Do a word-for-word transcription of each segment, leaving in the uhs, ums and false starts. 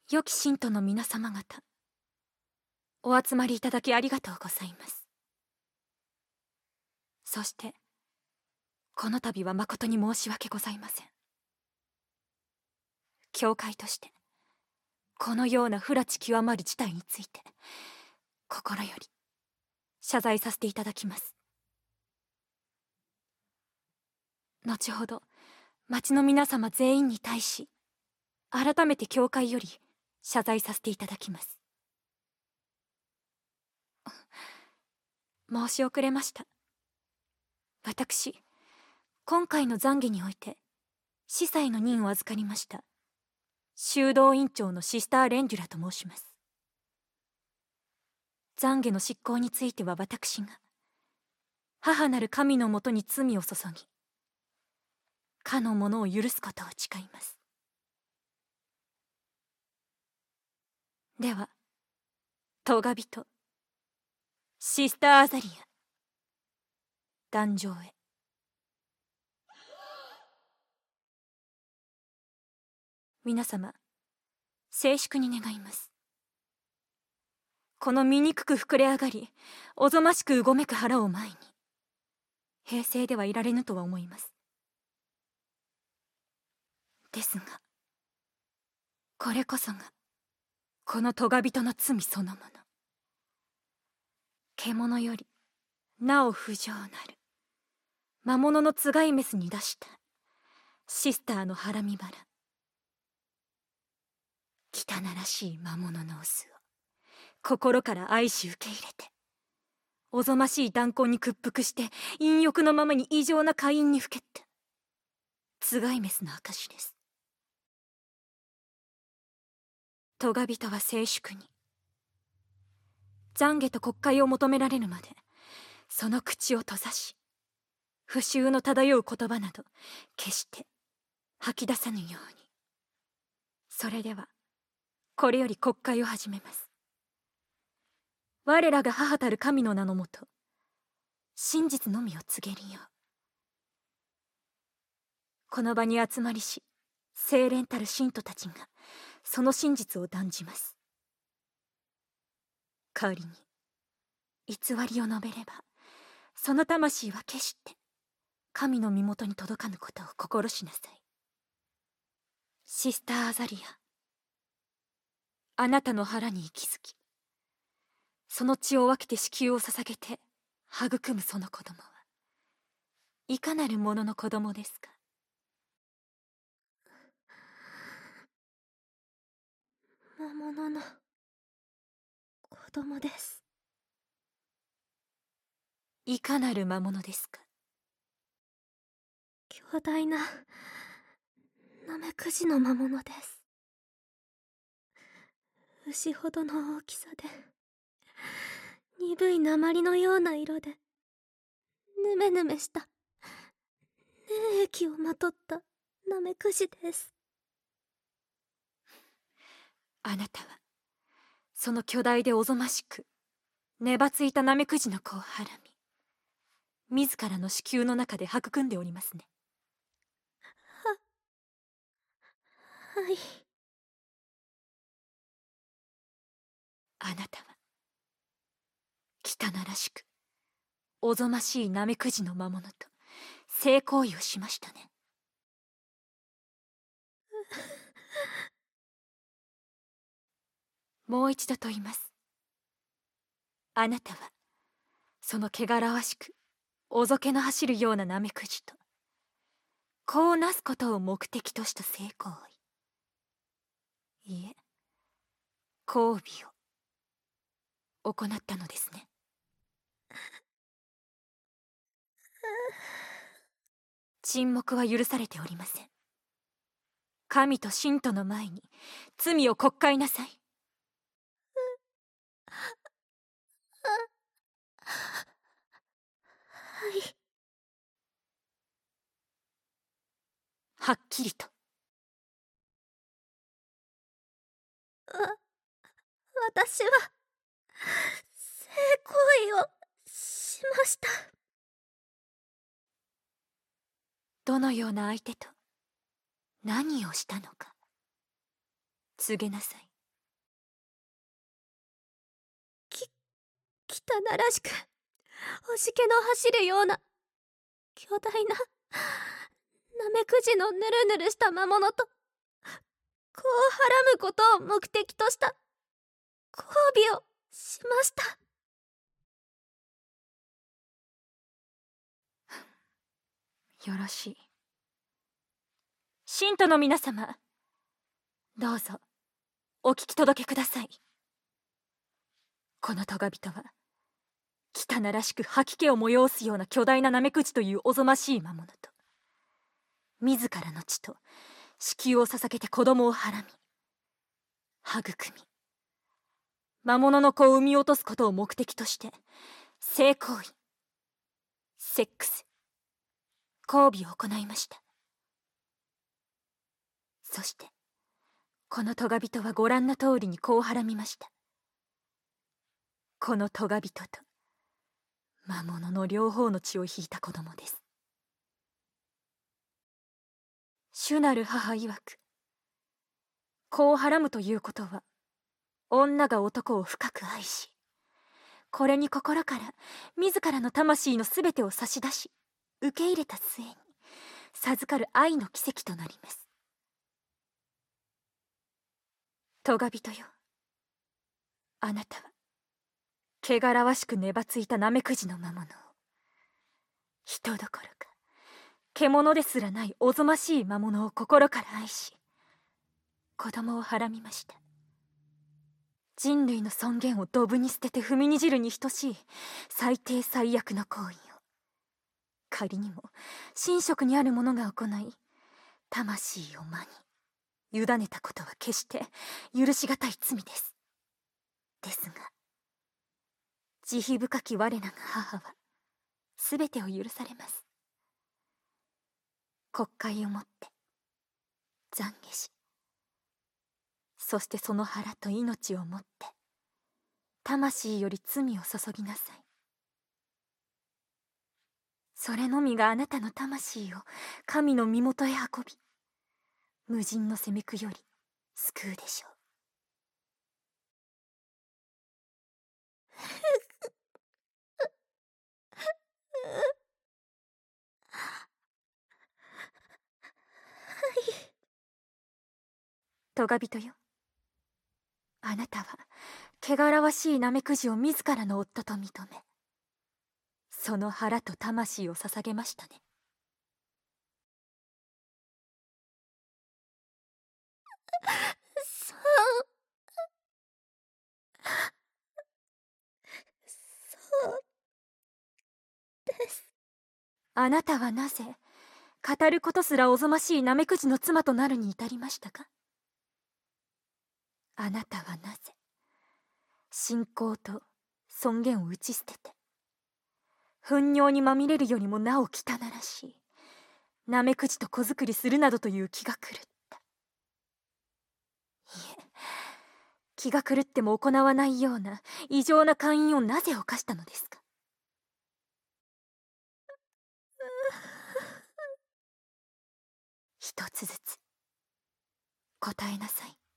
良き信徒の皆様方、お集まりいただきありがとうございます。そしてこの度は誠に申し訳ございません。教会としてこのような不埒極まる事態について心より謝罪させていただきます。後ほど町の皆様全員に対し改めて教会より謝罪させていただきます。申し遅れました。私、今回の懺悔において司祭の任を預かりました修道院長のシスター・レンデュラと申します。懺悔の執行については私が母なる神のもとに罪を注ぎ、かの者を許すことを誓います。ではトガ人シスター・アザリア、壇上へ。皆様、静粛に願います。この醜く膨れ上がりおぞましくうごめく腹を前に平静ではいられぬとは思います。ですがこれこそがこのトガ人の罪そのもの。獣よりなお不浄なる魔物のつがいメスに出したシスターのハラミバラ、汚らしい魔物のオスを心から愛し受け入れて、おぞましい断根に屈服して陰欲のままに異常な下陰にふけったつがいメスの証です。トガ人は静粛に懺悔と国会を求められるまでその口を閉ざし、不臭の漂う言葉など決して吐き出さぬように。それではこれより国会を始めます。我らが母たる神の名のもと真実のみを告げるよう。この場に集まりし清廉たる信徒たちがその真実を断じます。仮に偽りを述べればその魂は決して神の身元に届かぬことを心しなさい。シスター・アザリア、あなたの腹に息づきその血を分けて子宮を捧げて育むその子供はいかなる者の子供ですか。 魔物の子供です。 いかなる魔物ですか。 巨大なナメクジの魔物です。牛ほどの大きさで鈍い鉛のような色でヌメヌメした粘液をまとったナメクジです。 あなたはその巨大でおぞましくねばついたナメクジの子をはらみ自らの子宮の中で育んでおりますね。 ははい。 あなたは汚らしくおぞましいナメクジの魔物と性行為をしましたね。もう一度問います。あなたはその汚らわしくおぞけの走るようなナメクジと子をなすことを目的とした性行為、いえ交尾を行ったのですね。沈黙は許されておりません。神と信徒の前に罪を告解なさい。 はい。 はっきりと。 わ私は性行為をしました。 どのような相手と何をしたのか告げなさい。 汚らしく星気の走るような巨大なナメクジのぬるぬるした魔物と子をはらむことを目的とした交尾をしました。 よろしい。信徒の皆様、どうぞお聞き届けください。このトガビトは汚らしく吐き気を催すような巨大なナメクジというおぞましい魔物と、自らの血と子宮を捧げて子供をはらみ育み、魔物の子を産み落とすことを目的として性行為、セックス、交尾を行いました。そしてこのトガビトはご覧の通りに子をはらみました。このトガビトと魔物の両方の血を引いた子供です。主なる母曰く、子をはらむということは女が男を深く愛し、これに心から自らの魂のすべてを差し出し受け入れた末に授かる愛の奇跡となります。トガビトよ、あなたは汚らわしくねばついたナメクジの魔物を、人どころか獣ですらないおぞましい魔物を心から愛し、子供をはらみました。人類の尊厳をドブに捨てて踏みにじるに等しい最低最悪の行為を、仮にも神職にある者が行い魂を魔に委ねたことは決して許しがたい罪です。ですが慈悲深き我らが母は全てを許されます。国会をもって懺悔し、そしてその腹と命をもって魂より罪を注ぎなさい。それのみがあなたの魂を神の身元へ運び、無尽の責め苦より救うでしょう。トガビトよ、あなたは汚らわしいナメクジを自らの夫と認め、その腹と魂を捧げましたね。 そうそうです。 あなたはなぜ語ることすらおぞましいナメクジの妻となるに至りましたか？あなたはなぜ信仰と尊厳を打ち捨てて、糞尿にまみれるよりもなお汚らしいナメクジと子作りするなどという気が狂った。いえ、気が狂っても行わないような異常な姦淫をなぜ犯したのですか？一つずつ答えなさい。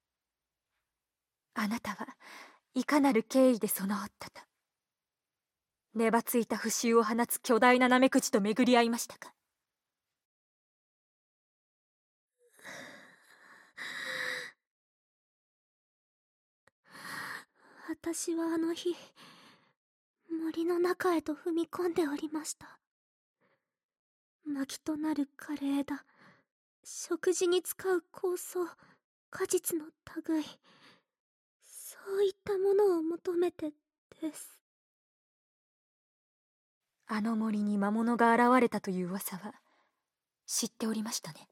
あなたはいかなる経緯でその夫とねばついた不臭を放つ巨大なナメクジと巡り合いましたか？ 私はあの日森の中へと踏み込んでおりました。薪となる枯れ枝、食事に使う香草、果実の類、そういったものを求めてです。 あの森に魔物が現れたという噂は知っておりましたね。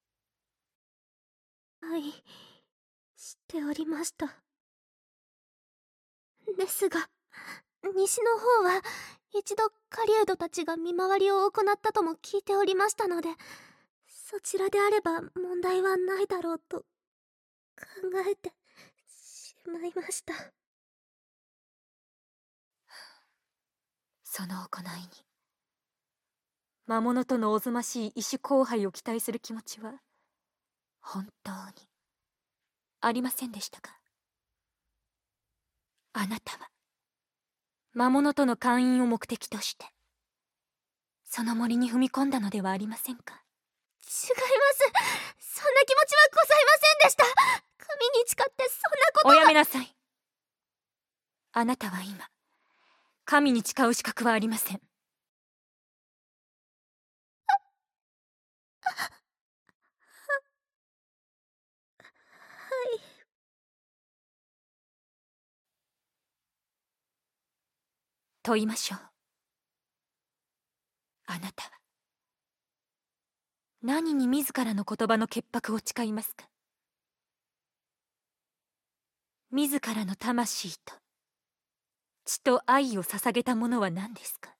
はい、知っておりました。ですが、西の方は一度狩人たちが見回りを行ったとも聞いておりましたので、そちらであれば問題はないだろうと考えてしまいました。 その行いに魔物とのおぞましい異種交配を期待する気持ちは本当にありませんでしたか？あなたは魔物との姦淫を目的としてその森に踏み込んだのではありませんか？ 違います。そんな気持ちはございませんでした。神に誓ってそんなことは。 おやめなさい。あなたは今神に誓う資格はありません。 はい。 と言いましょう。あなたは何に自らの言葉の潔白を誓いますか？自らの魂と血と愛を捧げたものは何ですか？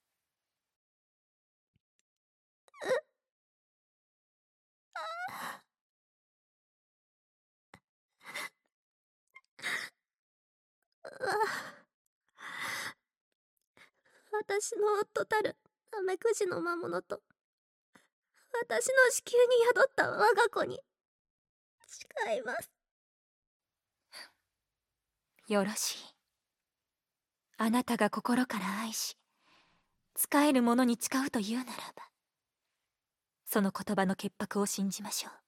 私の夫たるナメクジの魔物と私の子宮に宿った我が子に誓います。 よろしい。あなたが心から愛し仕える者に誓うというならば、その言葉の潔白を信じましょう。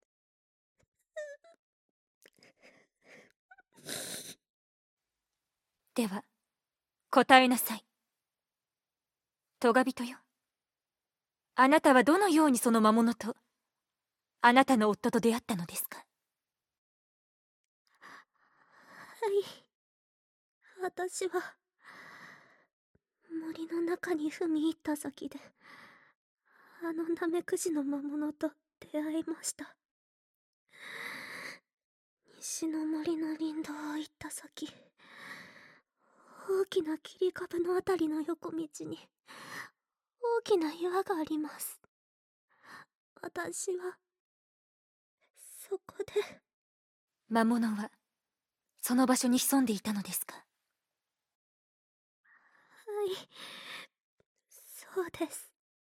では答えなさい。トガ人よ、あなたはどのようにその魔物とあなたの夫と出会ったのですか？はい、私は森の中に踏み入った先であのナメクジの魔物と出会いました。西の森の林道を行った先、大きな切り株のあたりの横道に大きな岩があります。私はそこで。 魔物はその場所に潜んでいたのですか？ はい、そうです。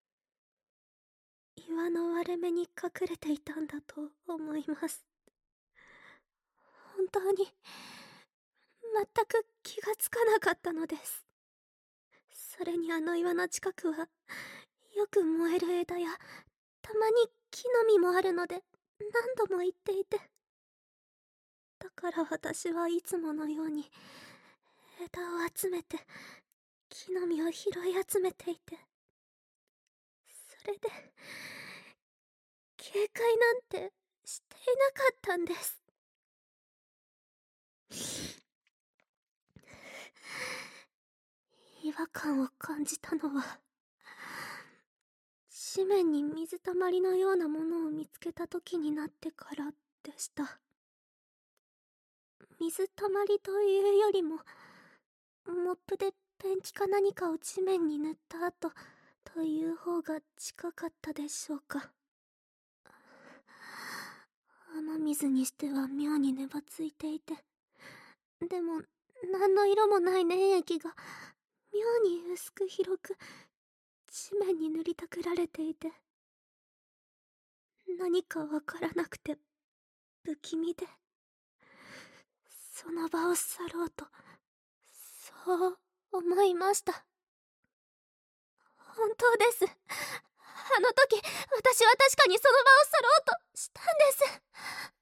岩の割れ目に隠れていたんだと思います。本当に全く気がつかなかったのです。それにあの岩の近くはよく燃える枝やたまに木の実もあるので何度も言っていて、だから私はいつものように枝を集めて木の実を拾い集めていて、それで警戒なんてしていなかったんです。違和感を感じたのは地面に水たまりのようなものを見つけた時になってからでした。水たまりというよりもモップでペンキか何かを地面に塗った後という方が近かったでしょうか。雨水にしては妙に粘ついていて、でも何の色もない粘液が妙に薄く広く地面に塗りたくられていて、何かわからなくて不気味で、その場を去ろうとそう思いました。本当です。あの時私は確かにその場を去ろうとしたんです。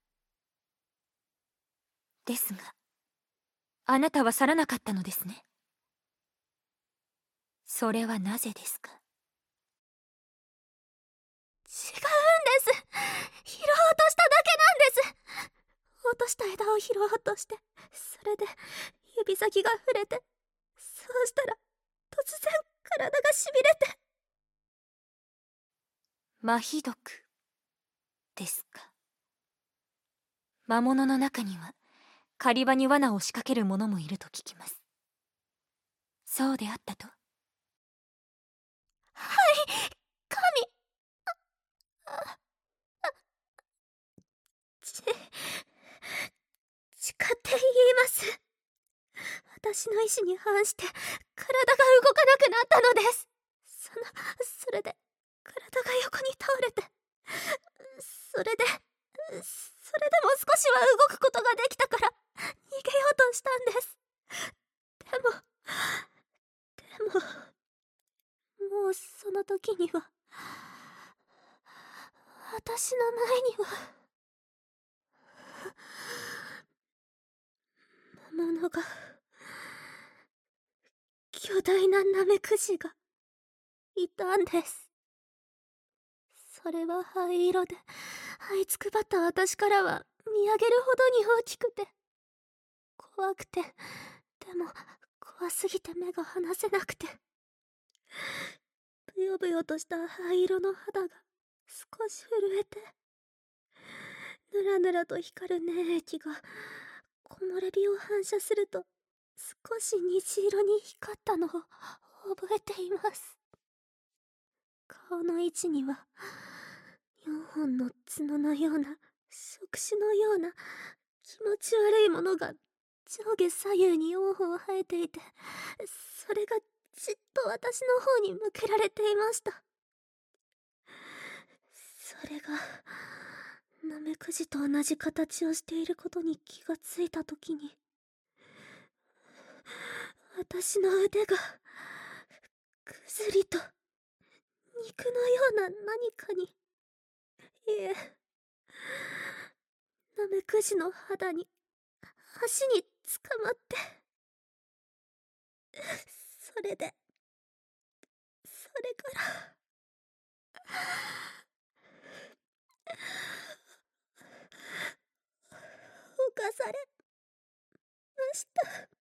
ですがあなたは去らなかったのですね。それはなぜですか？ 違うんです。拾おうとしただけなんです。落とした枝を拾おうとして、それで指先が触れて、そうしたら突然体がしびれて。 麻痺毒ですか？魔物の中には狩り場に罠を仕掛ける者もいると聞きます。そうであったと？ はい、神。あ、あ、ち、誓って言います。私の意志に反して体が動かなくなったのです。その、それで体が横に倒れて、それで、それでも少しは動くことができたから逃げようとしたんです。でも時には、私の前には、魔物が、巨大なナメクジが、いたんです。それは灰色で、這いつくばった私からは見上げるほどに大きくて、怖くて、でも怖すぎて目が離せなくて、ブヨブヨとした灰色の肌が少し震えて、ぬらぬらと光る粘液が木漏れ日を反射すると少し虹色に光ったのを覚えています。顔の位置にはよんほんの角のような触手のような気持ち悪いものが上下左右によんほん生えていて、それがじっと私の方に向けられていました。それがナメクジと同じ形をしていることに気がついたときに、私の腕がぐずりと肉のような何かに、いえ、ナメクジの肌に、足に捕まって、それで、それから、犯されました。